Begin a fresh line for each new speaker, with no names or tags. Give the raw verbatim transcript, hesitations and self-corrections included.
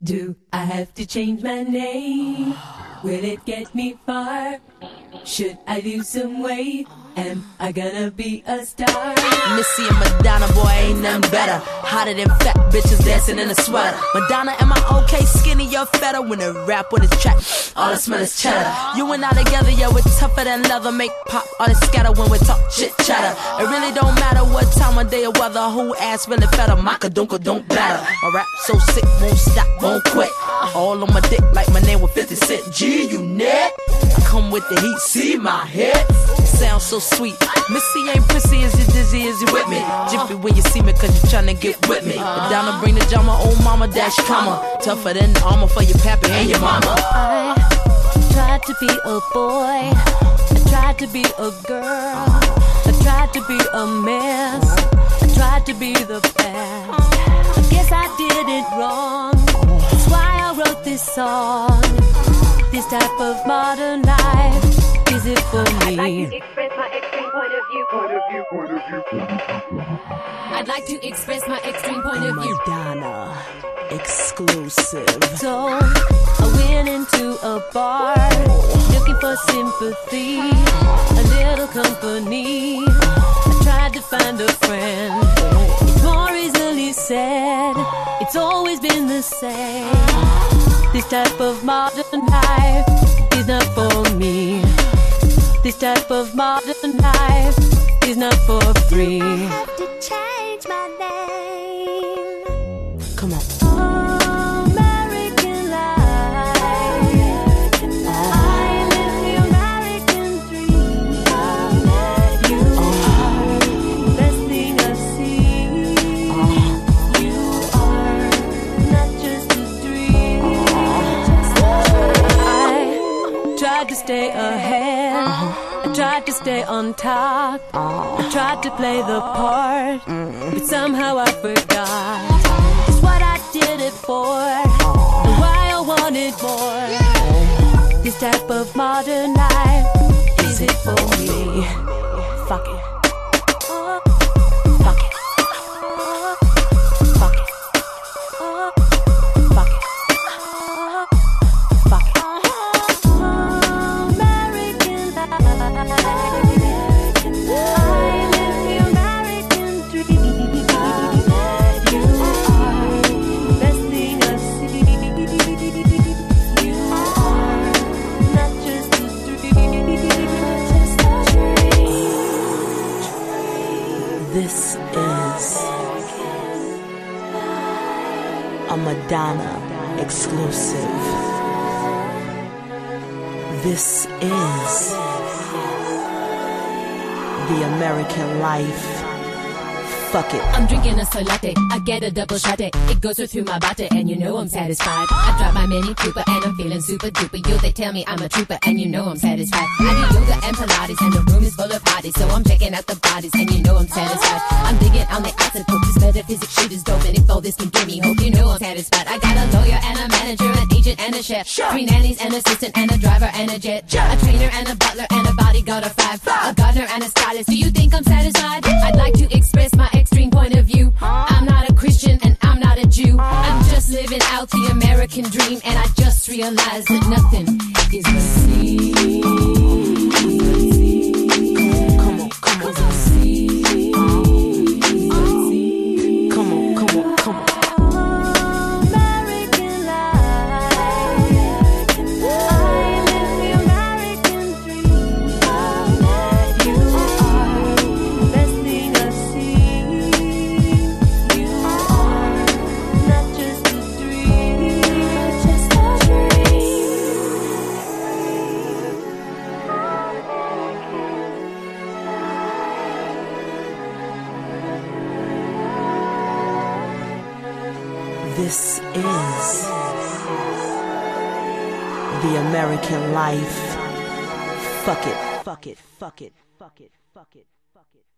Do I have to change my name? Will it get me far? Should I lose some weight? Am I gonna be a star?
Missy and Madonna, boy, ain't nothing better. Hotter than fat bitches dancing in a sweater. Madonna, am I okay? Skinny, you're fatter. When I rap on this track, all I smell is cheddar. You and I together, yeah, we're tougher than leather. Make pop, all the scatter when we talk shit chatter. It really don't matter what time of day or weather. Who ass really fatter? My kadunka don't batter. My rap so sick, won't stop, won't quit. All on my dick like my name was fifty cent. G unit. I come with the heat, see my head. Sound so sweet. Missy ain't prissy, is you dizzy, is you with me? Jiffy when you see me, cause you tryna get with me. Madonna bring the drama, old mama dash comma. Tougher than the armor for your pappy and your mama.
I tried to be a boy, I tried to be a girl, I tried to be a mess, I tried to be the best. I guess I did it wrong, that's why I wrote this song. This type of modern life, is it for me? I'd like to express my extreme point of view.
Madonna, exclusive.
So I went into a bar, looking for sympathy, a little company. I tried to find a friend. It's more easily said, it's always been the same. This type of modern life is not for me. This type of modern life is not for free. I have to change my name.
Come on.
American life. I live the American dream. You are the best thing I see. You are not just a dream. I tried to stay ahead. I tried to stay on top. I tried to play the part, but somehow I forgot just what I did it for and why I wanted more. This type of modern life, is it for me?
Fuck it.
Fuck it. Fuck it. Fuck it. Fuck it. American life. I live the American dream. You are the best thing I see. You are not just a dream, just a dream.
This is a Madonna exclusive. This is the American life. Fuck it.
I'm drinking a soy latte, I get a double shot it. It goes through my body and you know I'm satisfied. I drop my Mini Cooper and I'm feeling super duper. Yo, they tell me I'm a trooper and you know I'm satisfied. I do yoga and Pilates and the room is full of hotties, so I'm checking out the bodies and you know I'm satisfied. I'm digging on the isotope, this metaphysics shit is dope, and if all this can give me hope, you know I'm satisfied. I got a lawyer and a manager, an agent and a chef, three nannies, an assistant and a driver and a jet, a trainer and a butler and a bodyguard of five, a gardener and a stylist. Do you think I'm satisfied? I'd like to express my extreme point of view. I'm not a Christian and I'm not a Jew. I'm just living out the American dream, and I just realized that nothing is the same.
Come on, come on. Come on, come on, come on.
American life. I live the American dream. You are the best thing I see. You are not just a dream, just a dream.
This is the American life. Fuck it, fuck it, fuck it, fuck it, fuck it, fuck it.